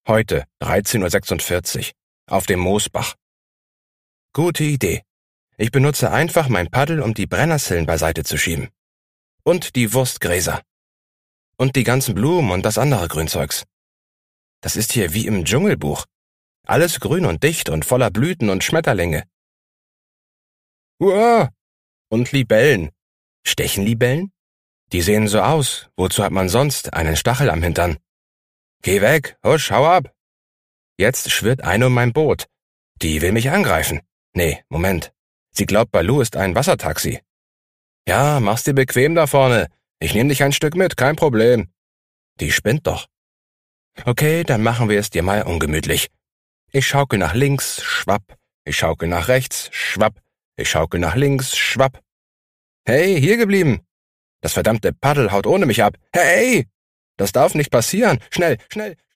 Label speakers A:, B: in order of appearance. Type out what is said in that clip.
A: Heute, 13:46 Uhr. Auf dem Moosbach. Gute Idee. Ich benutze einfach mein Paddel, um die Brennnesseln beiseite zu schieben. Und die Wurstgräser. Und die ganzen Blumen und das andere Grünzeugs. Das ist hier wie im Dschungelbuch. Alles grün und dicht und voller Blüten und Schmetterlinge. Uah! Und Libellen. Stechen Libellen? Die sehen so aus. Wozu hat man sonst einen Stachel am Hintern? Geh weg, husch, hau ab. Jetzt schwirrt eine um mein Boot. Die will mich angreifen. Nee, Moment. Sie glaubt, Balu ist ein Wassertaxi. Ja, mach's dir bequem da vorne. Ich nehm dich ein Stück mit, kein Problem. Die spinnt doch. Okay, dann machen wir es dir mal ungemütlich. Ich schaukel nach links, schwapp. Ich schaukel nach rechts, schwapp. Ich schaukel nach links, schwapp. Hey, hier geblieben. Das verdammte Paddel haut ohne mich ab. Hey! Das darf nicht passieren. Schnell, schnell.